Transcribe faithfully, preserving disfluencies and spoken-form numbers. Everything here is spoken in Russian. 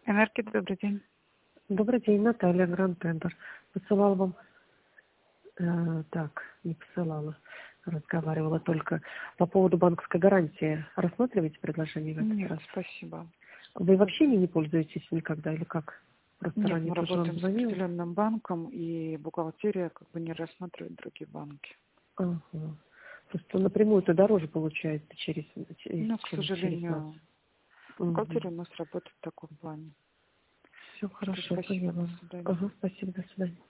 Энергия, добрый день. Добрый день, Наталья, Гранд Тендер. Посылала вам, э, так, не посылала, разговаривала только по поводу банковской гарантии. Рассматриваете предложение в этот Нет, раз? спасибо. Вы вообще ими не пользуетесь никогда или как? Просто Нет, ранее мы тоже вам работаем с звонила. определенным банком, и бухгалтерия как бы не рассматривает другие банки. Ага. Просто напрямую это дороже получается через, через, Но, к чем через нас. сожалению, Угу. бухгалтерия у нас работает в таком плане. Все Всё, хорошо, спасибо, до поняла. свидания. Ага, спасибо, до свидания.